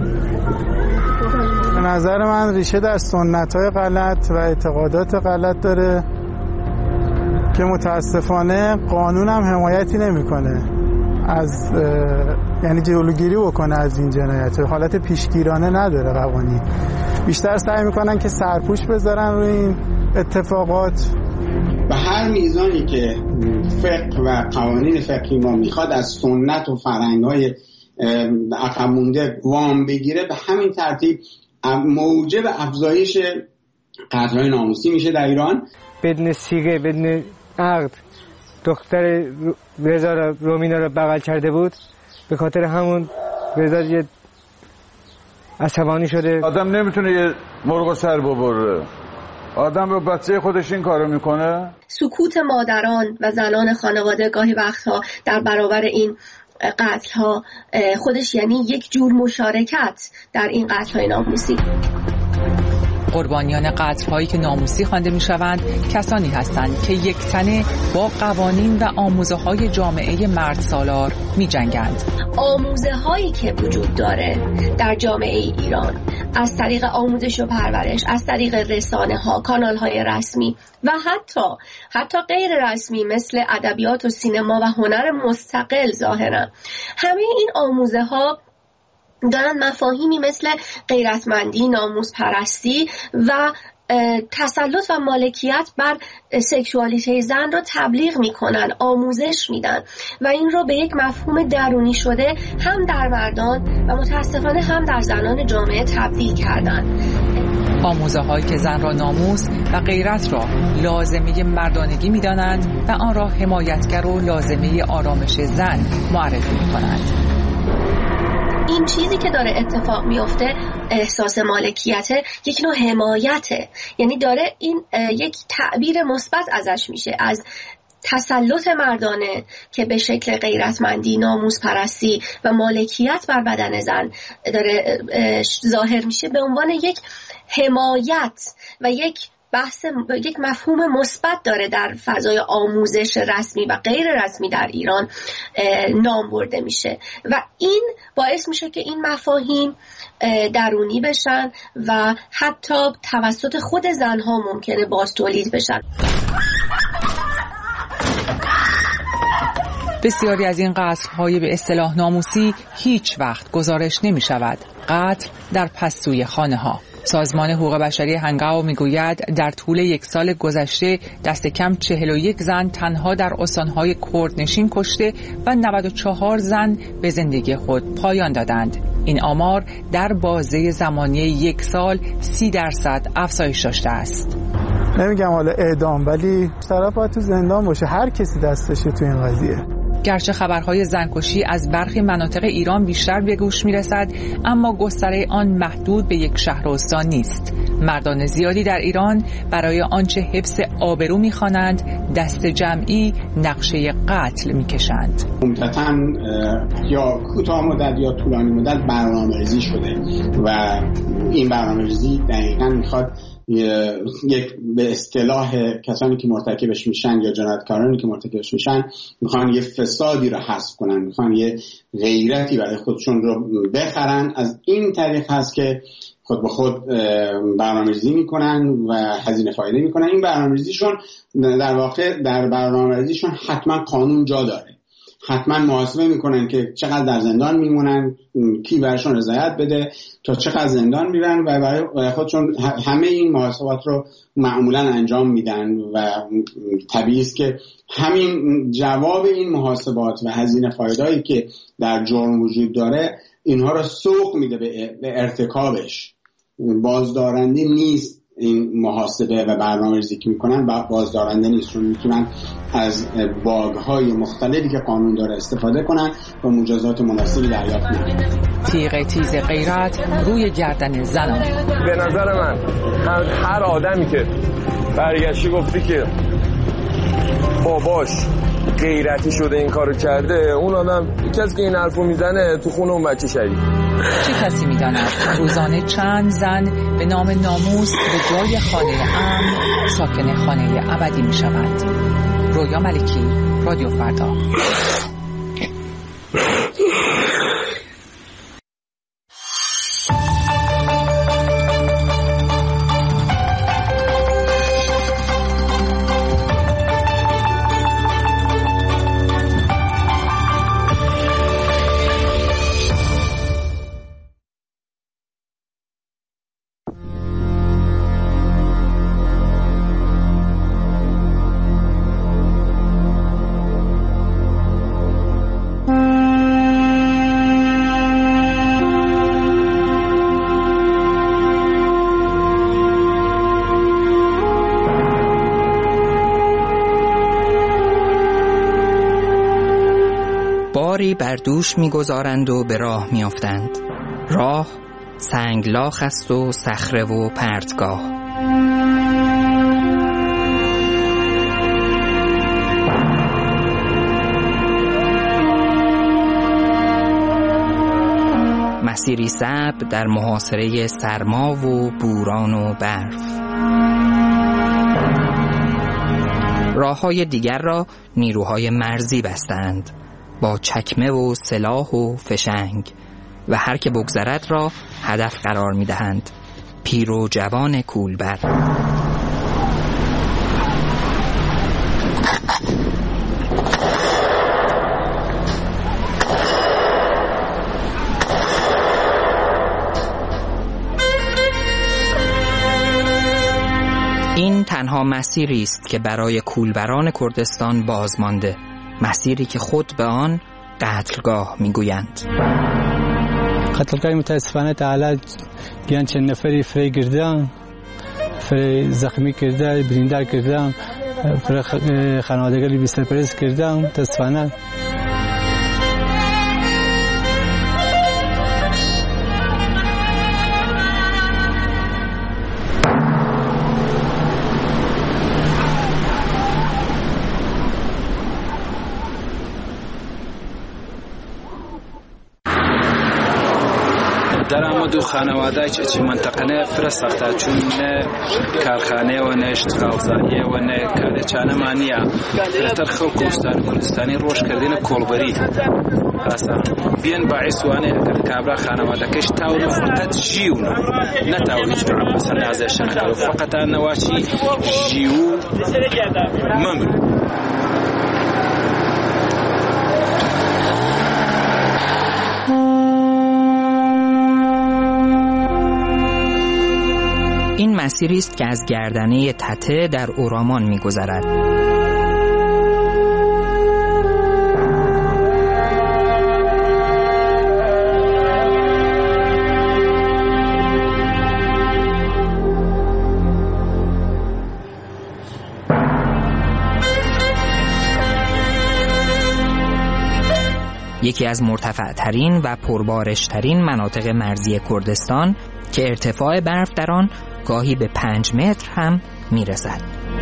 به نظر من ریشه در سنت‌های غلط و اعتقادات غلط داره که متاسفانه قانون هم حمایتی نمی‌کنه از یعنی جلوگیری بکنه از این جنایت. حالت پیشگیرانه نداره قوانین، بیشتر سعی میکنن که سرپوش بذارن روی این اتفاقات. به هر میزانی که فقه و قوانین فقهی ما میخواد از سنت و فرهنگ‌های عقب مونده وام بگیره، به همین ترتیب موجب افزایش قتل‌های ناموسی میشه در ایران. بدون سیغه، بدون عقد دختر رضا رومینا رو بغل کرده بود، به خاطر همون رضا یه عصبانی شده. آدم نمیتونه یه مرغ سر ببره، آدم به بچه خودش این کارو میکنه. سکوت مادران و زنان خانواده گاهی وقتها در برابر این قتل ها خودش یعنی یک جور مشارکت در این قتل های ناموسی. قربانیان قتل هایی که ناموسی خوانده می شوند کسانی هستند که یک تنه با قوانین و آموزه های جامعه مرد سالار می جنگند. آموزه هایی که وجود داره در جامعه ایران از طریق آموزش و پرورش، از طریق رسانه ها، کانال های رسمی و حتی حتی غیر رسمی مثل ادبیات و سینما و هنر مستقل ظاهرا، همه این آموزه ها دارن مفاهیمی مثل غیرتمندی، ناموس پرستی و تسلط و مالکیت بر سکشوالیته زن رو تبلیغ میکنن، آموزش میدن و این رو به یک مفهوم درونی شده هم در مردان و متاسفانه هم در زنان جامعه تبدیل کردن. آموزه هایی که زن را ناموس و غیرت را لازمه مردانگی میدانند و آن را حمایتگر و لازمه آرامش زن معرفی میکنند. این چیزی که داره اتفاق میفته احساس مالکیته، یک نوع حمایته، یعنی داره این یک تعبیر مثبت ازش میشه، از تسلط مردانه که به شکل غیرتمندی، ناموس پرستی و مالکیت بر بدن زن داره ظاهر میشه به عنوان یک حمایت و یک بحث، یک مفهوم مثبت داره در فضای آموزش رسمی و غیر رسمی در ایران نام برده میشه و این باعث میشه که این مفاهیم درونی بشن و حتی توسط خود زنها ممکنه باز تولید بشن. بسیاری از این قتل‌های به اصطلاح ناموسی هیچ وقت گزارش نمی شود. قتل در پستوی خانه ها. سازمان حقوق بشری هنگاو میگوید در طول یک سال گذشته دست کم چهل و یک زن تنها در استانهای کردنشین کشته و نود و چهار زن به زندگی خود پایان دادند. این آمار در بازه زمانی یک سال سی درصد افزایش داشته است. نمیگم حالا اعدام، ولی طرف باید تو زندان باشه، هر کسی دستشه تو این قضیه. گرچه خبرهای زنکشی از برخی مناطق ایران بیشتر به گوش میرسد، اما گستره آن محدود به یک شهر و استان نیست. مردان زیادی در ایران برای آنچه حفظ آبرو می‌خوانند دست جمعی نقشه قتل می‌کشند. عمدتاً یا کوتاه مدت یا طولانی مدت برنامه‌ریزی شده و این برنامه‌ریزی دقیقاً می‌خواد یک به اصطلاح کسانی که مرتکبش میشن یا جنایتکارانی که مرتکبش میشن میخوان یه فسادی رو حذف کنن، میخوان یه غیرتی برای خودشون رو بخرن. از این طریق هست که خود به خود برنامه‌ریزی میکنن و هزینه فایده میکنن. این برنامه‌ریزیشون در واقع در برنامه‌ریزیشون حتما قانون جا داره، حتما محاسبه میکنن که چقدر در زندان میمونن، کی برشون رضایت بده، تا چقدر زندان میرن و برای خودشون همه این محاسبات رو معمولا انجام میدن و طبیعی است که همین جواب این محاسبات و هزینه فایده‌ای که در جرم وجود داره اینها رو سوق میده به ارتکابش. بازدارنده نیست این محاسبه و برنامه‌ریزی که میکنن و بازدارنده نیست، چون میتونن از باگ‌های مختلفی که قانون داره استفاده کنن و مجازات مناسبی دریافت کنن. تیغ تیز غیرت روی گردن زنان. به نظر من هر آدمی که برگشتی گفتی که باباش غیرتی شده این کارو کرده، اون آدم کسی که این حرفو میزنه تو خونه اون بچه شهید. چه کسی میداند روزانه چند زن به نام ناموس به جای خانه امن ساکن خانه ابدی میشوند؟ رویا ملکی، رادیو فردا. باری بر دوش می‌گذارند و به راه می‌افتند. راه سنگلاخ است و صخره و پرتگاه. مسیری صعب در محاصره سرما و بوران و برف. راه‌های دیگر را نیروهای مرزی بستند با چکمه و سلاح و فشنگ و هر که بگذرد را هدف قرار می‌دهند. پیر و جوان کولبر. این تنها مسیری است که برای کولبران کردستان باز مانده، مسیری که خود به آن قتلگاه میگویند. قتلگاه متاسفانه تعالی گیان چند نفری فری گردن، فری زخمی کرده، بریندار کردن، فری خانوادگی بی سرپرست کردن. متاسفانه در اما دو خانواده چه منطقه فرسخته چون نه کارخانه و نه اشتغالزایی و نه کارچانه مانیا فرتر خلق کردستان کردستانی روش کردن کولبری اصلا بیان باعث وانه کابرا خانواده کش تاول فقط جیونا نه تاول هیچ نوع اصلا ازشان کارو فقط نواشی جیو ممر. این مسیری است که از گردنه تته در اورامان می‌گذرد. یکی از مرتفع‌ترین و پربارش‌ترین مناطق مرزی کردستان که ارتفاع برف در آن گاهی به پنج متر هم میرسد.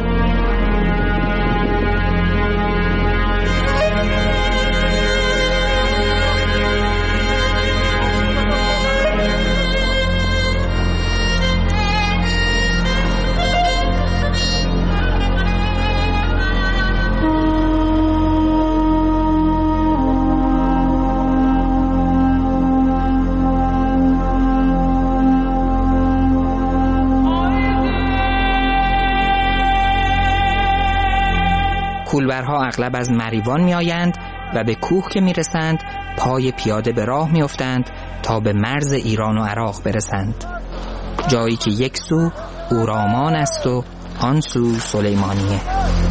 کولبرها اغلب از مریوان می آیند و به کوه که می رسند پای پیاده به راه می افتند تا به مرز ایران و عراق برسند، جایی که یک سو اورامان است و آن سو سلیمانیه.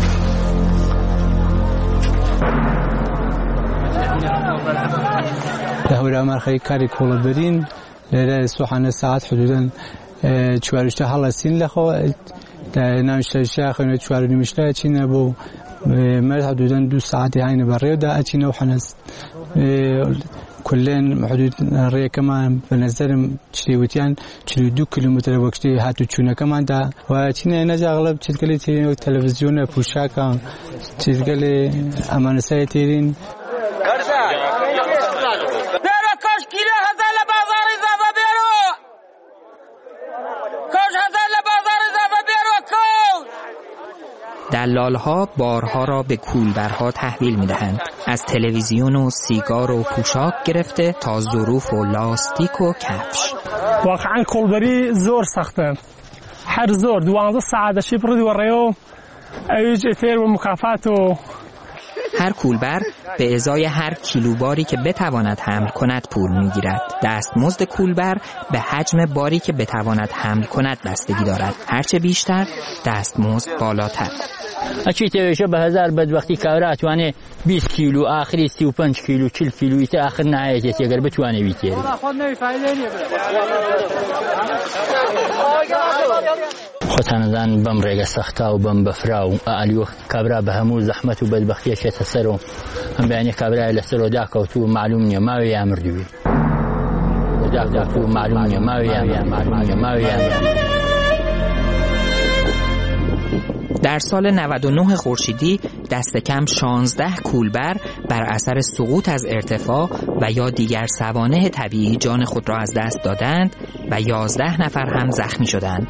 لهورا مرخی کاری کولبرین لیره سوحانه ساعت حدوداً چوارشته حالسین لخو نامشته شاخ و چوار نمیشته چینه بو مرد حدوداً دو ساعتی هاین برای دا اچینه و حنس كلن حدود رأي كمان بنزل شريوتيان شريدو كيلومتر وقتي هاتو تشونا كمان دا وتينا نجا أغلب تلقى تيرين تلفزيون بوشاكا تلقى أمان سايتيرين بيرو كاش كيلو هذا لبازار إضافة بيرو كاش هذا لبازار إضافة بيرو كاش. دلال‌ها بارها را به کولبرها تحویل می‌دهند. از تلویزیون و سیگار و پوشاک گرفته تا ظروف و لاستیک و کفش. واقعاً کولبری زور سخته. هر زور دوازده ساعت شب رو دوریو ایج اتر و مکافات و هر کولبر به ازای هر کیلوباری که بتواند حمل کند پول میگیرد. دستمزد کولبر به حجم باری که بتواند حمل کند بستگی دارد. هرچه بیشتر دستمزد بالاتر. اچی تویشه به هزار بدبختی کارات وانه بیست کیلو آخری سی و پنج کیلو چل کیلو ایت آخر نهایت اگر بتوانه بیتیری. خۆتانەدان بەم ڕێگە سەختا و بەم بەفرا و ئالیۆ کابرا بە هەموو زەحمەت و بەدبەختیە چێتە سەر و ئەم بەیانێ کابرای لەسەرەوە داکەوت و معلوم نییە ماوەی یا مردووی داکەوت و معلوم نییە ماوەی یا معلوم نییە ماوەی یا. در سال نود و نه خورشیدی دست کم شانزده کولبر بر اثر سقوط از ارتفاع و یا دیگر سوانح طبیعی جان خود را از دست دادند و یازده نفر هم زخمی شدند.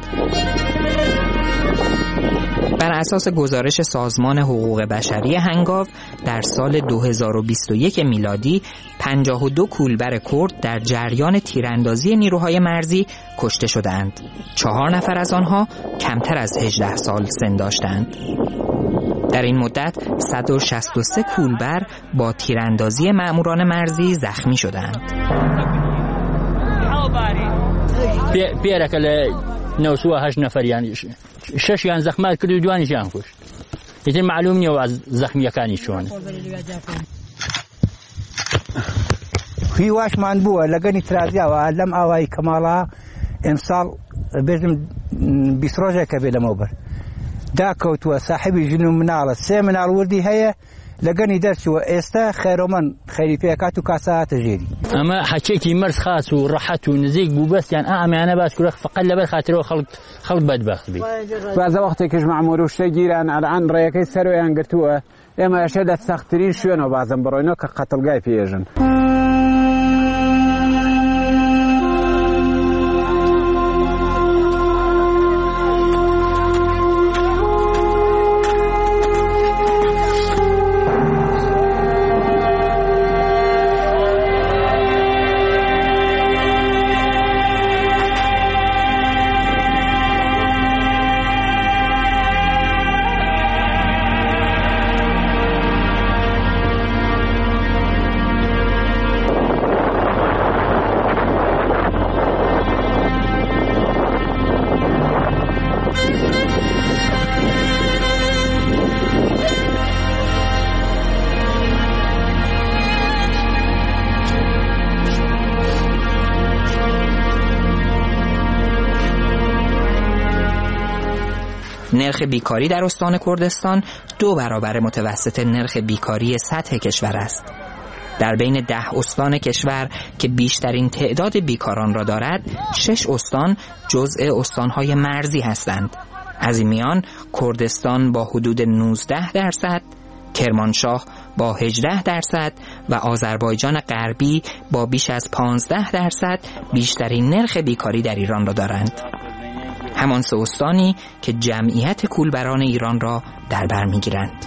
بر اساس گزارش سازمان حقوق بشری هنگاو در سال دو هزار و بیست و یک میلادی پنجاه و دو کولبر کرد در جریان تیراندازی نیروهای مرزی کشته شدند. چهار نفر از آنها کمتر از هجده سال سن داشتند. در این مدت صد و شصت و سه کولبر با تیراندازی مأموران مرزی زخمی شدند. پیرک نوسو هشت نفر یعنی شش یان زخمات کردو دوانی جان خوش. ایتن معلوم نیه از زخمی یکانی چونه. هیواش من بوه لگنی ترازیا و علم آوای کمالا امسال بزم بیسروجه کبیل موبر. داکوت و صاحبی جنو منال سه منال وردی هیا لگنی درس و استا خیرومن خیلی پیکات و کاسات جدی. اما حكيتي مرس خاص وراحت ونزيق بو بس يعني اه انا بس كل فقل بس خاطر خلق خلق بدبخت بي بعض وقت كش معمولوش تجيران على عن ريكي سرو ينقرتوه اما شدت سخترين شنو بعضن بروينو كقتل جاي فيجن. نرخ بیکاری در استان کردستان دو برابر متوسط نرخ بیکاری سطح کشور است. در بین ده استان کشور که بیشترین تعداد بیکاران را دارد، شش استان جزء استانهای مرزی هستند. از این میان کردستان با حدود نوزده درصد، کرمانشاه با هجده درصد و آذربایجان غربی با بیش از پانزده درصد بیشترین نرخ بیکاری در ایران را دارند. همان سه استانی که جمعیت کولبران ایران را در بر می‌گیرند.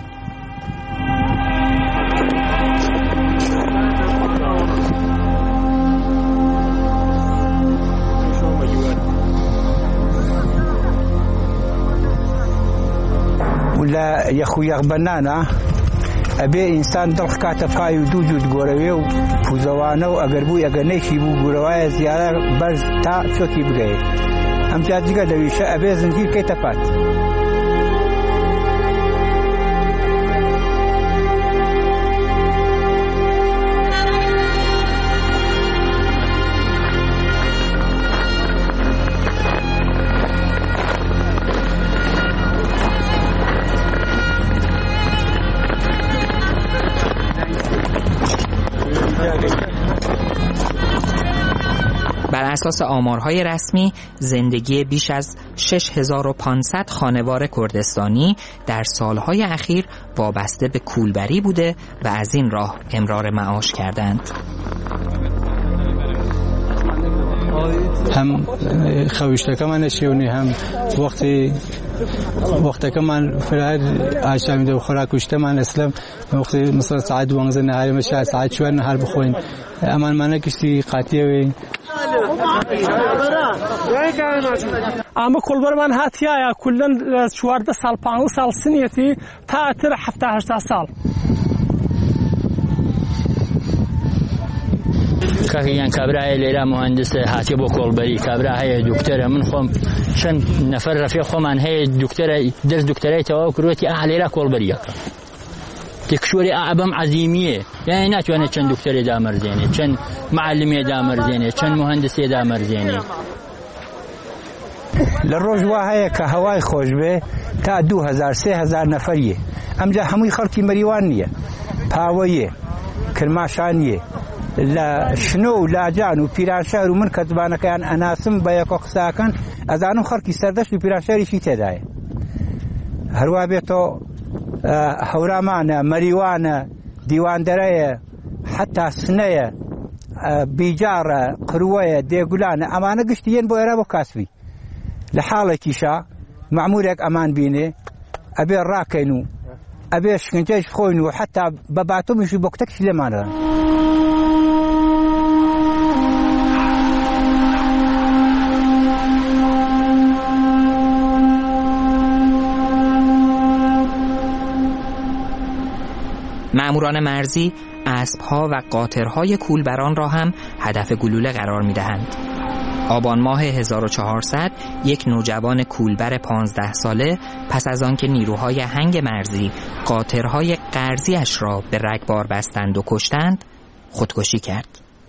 ولا يا خويا بنانا ابي انسان دلخ كاتفاي ودوجود غوروي وفوزوانه واغربو اغنيشي بو غورواي زياره بس تا شوكي بغي ام جاجيغا دويشه ابي زنجير كيتفات اساس آمارهای رسمی زندگی بیش از شش هزار و پانصد خانوار کردستانی در سالهای اخیر وابسته به کولبری بوده و از این راه امرار معاش کردند. هم خویشته که من شیونی هم وقتی وقتی که من فرار عشاء و خوراک کشته من اسلام وقتی مثلا ساعت دوانزده نهار میشه ساعت چهار نهار بخورین اما من کسی قاطیه وی اما کولبر من هاتیه کلا چهارده سال پنج سال سنیتی تا تر هفده هشت سال كان كابراهي ليلى مهندس هاتي بو كولبري كابراهي دكتوره من خم شن نفر في خمان هي دكتوره درس دكتوراه تو كروتي اعلى كولبري تكشوري اعبم عزيميه يعني ناتوانه چن دكتوره دامر زينه چن معلميه دامر زينه چن مهندسيه دامر زينه للرجوه هي كهواي خوش به تا دو هزار سه هزار نفريه امجا همي خلقي مريوانيه پاويه كرماشانيه لا شنو لا جانو پیرانشار و من کتبانه کان اناسم با یک قساکن از انو خرکی سردش و پیرانشاری شی تدای هروا بیتو هورامانه مریوانه دیواندره حتی سنه بیجاره قروه دیگولانه امانه گشتین بو ارابو کاسبی لحاله کیشا معمولک امان بینه ابي راكينو ابي شكنجاش خوينو حتى بباتو مش بوقتك لمانه مأموران مرزی اسب‌ها و قاطرهای کولبران را هم هدف گلوله قرار می‌دهند. آبان ماه هزار و چهارصد یک نوجوان کولبر پانزده ساله پس از آنکه نیروهای هنگ مرزی قاطرهای قرضی‌اش را به رگبار بستند و کشتند خودکشی کرد.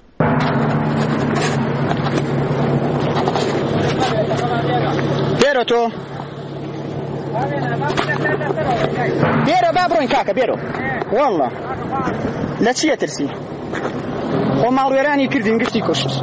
بیرو تو بیرو بابرون کاکا بیرو والله لا چیه ترسی خو مارویرانی کردین گشتی کشت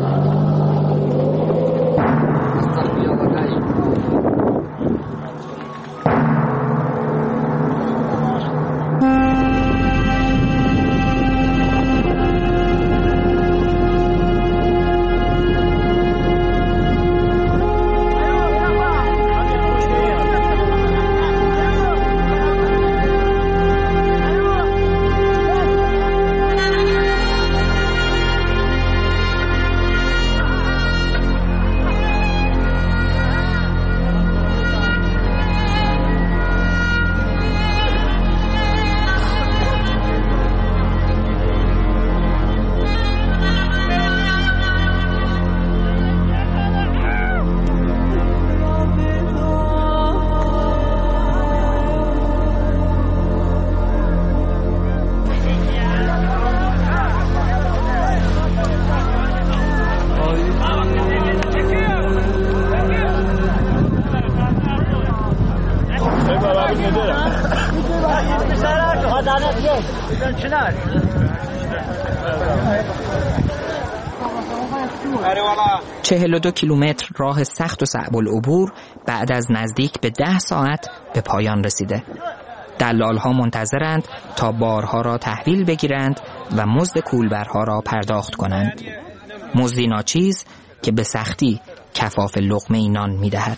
چهل و دو کیلومتر راه سخت و صعب العبور بعد از نزدیک به ده ساعت به پایان رسیده. دلال‌ها منتظرند تا بارها را تحویل بگیرند و مزد کولبرها را پرداخت کنند. مزدی ناچیز که به سختی کفاف لقمه نان می‌دهد.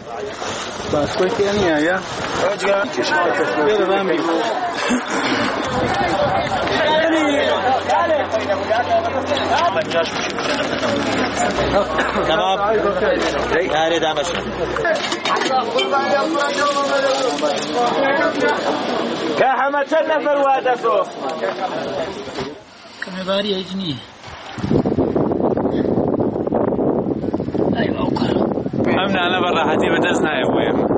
تمام ای آره دامش که همه چند نفر وادسو کمی باری ایجنی ایوه اوکارو هم نه بر راحتی به دست نه بویم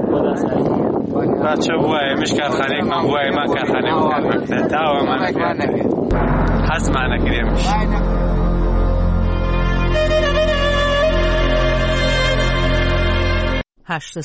بچه بوی مش کارخانه من بوی ما کارخانه من تاو من حس معنا کریم هشت